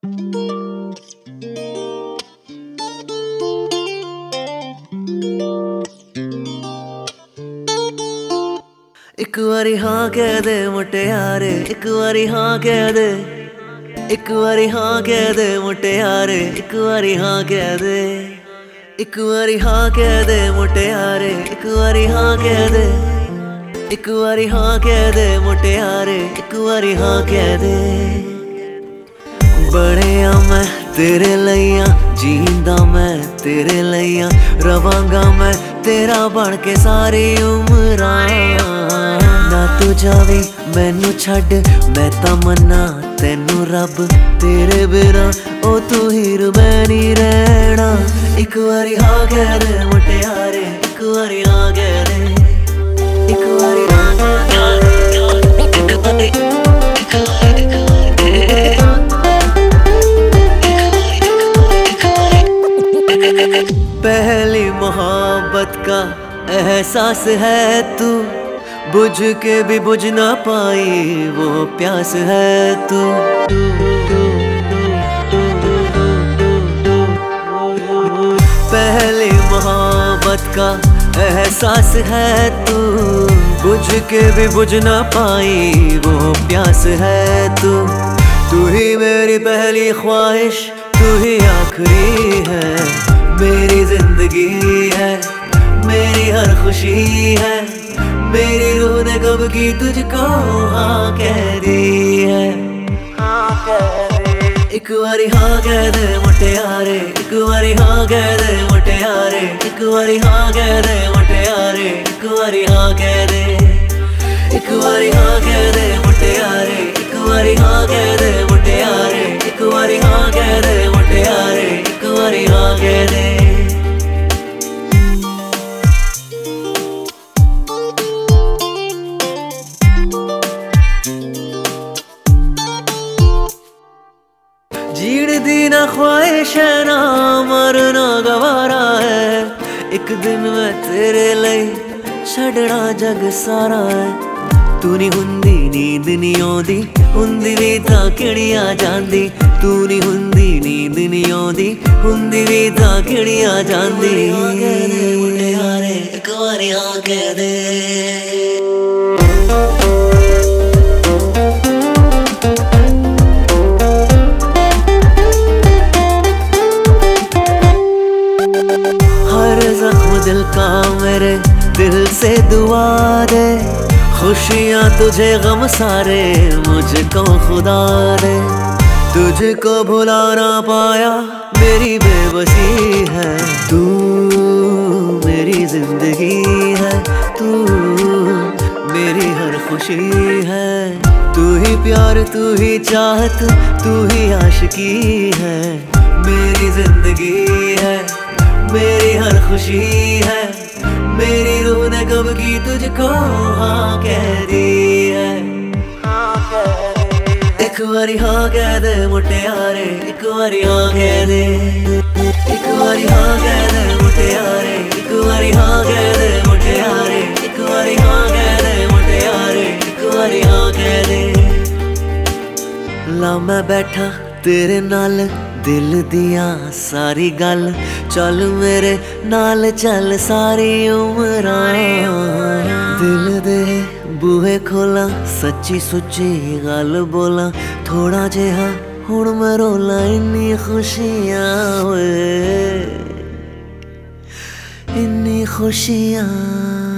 एक बारी हाँ कह दे मुटियारे, एक बारी हाँ कह दे, एक बारी हाँ कह दे मुटियारे, एक बारी हाँ कह दे, एक बारी हाँ कह दे मुटियारे, एक बारी हाँ कह दे, एक बारी हाँ कह दे मुटियारे, एक बारी हाँ कह दे। बड़िया मैं तेरे लइया, जींदा मैं तेरे लइया, रवांगा मैं तेरा बन के सारी उम्र। ना तू जावी मैनू छड्ड, मैं तां मन्ना तैनू रब, तेरे बिना ओ तू हीर मैं नहीं रहना। एक बारी हाँ कह दे मुटियारे, एक बारी हाँ कह दे, एक बारी हाँ कह दे, एक बारी पहली मोहब्बत का एहसास है तू, बुझ के भी बुझ ना पाई वो प्यास है तू। पहली मोहब्बत का एहसास है तू, बुझ के भी बुझ ना पाई वो प्यास है तू। तू ही मेरी पहली ख्वाहिश, तू ही आखिरी है, मेरी जिंदगी है, मेरी हर खुशी है, मेरी रूह ने कब की तुझको हाँ कह दी है, हाँ कह दी। एक बारी हाँ कह दे मुटियारे, एक बारी हाँ कह दे मुटियारे, एक बारी हाँ कह दे मुटियारे, एक बारी हाँ कह दे, एक बारी हाँ कह दे मुटियारे, एक बारी हाँ कह दे मुटियारे, एक बारी हाँ कह दे मुटियारे, एक बारी हाँ कह दे। जीण दी ना ख्वाहिश है ना मरना गवारा है, एक दिन मैं तेरे लई छड़ना जग सारा है। तू नहीं हुंदी नींद नहीं आउंदी, हुंदी भी तां किहड़ियां जांदी, तू नहीं हुंदी नींद नहीं आउंदी, हुंदी भी तां किहड़ियां जांदी। मुटियारे एक बारी हाँ कह दे, दिल का मेरे दिल से दुआ दे, खुशियाँ तुझे गम सारे मुझको खुदा दे। तुझको भुला ना पाया मेरी बेबसी है, तू मेरी जिंदगी है, तू मेरी हर खुशी है। तू ही प्यार, तू ही चाहत, तू ही आशिकी है, मेरी जिंदगी है, मेरी हर खुशी है, मेरी रूह ने कब की तुझको हाँ कह दी है, हाँ कह दे। एक बारी हाँ कह दे मुटियारे, एक बारी हाँ कह दे, एक बारी हाँ कह दे मुटियारे, एक बारी हाँ कह दे मुटियारे, एक बारी हाँ कह दे मुटियारे, एक बारी हाँ कह दे। ला मैं बैठा तेरे नाल दिल दिया सारी गल, चल मेरे नाल चल सारी उम्र। दिल दे बूहे खोला, सच्ची सुच्ची गल बोला, थोड़ा जिहा हुण मैं रोला, इन्नी खुशियां होए, इन्नी खुशियां।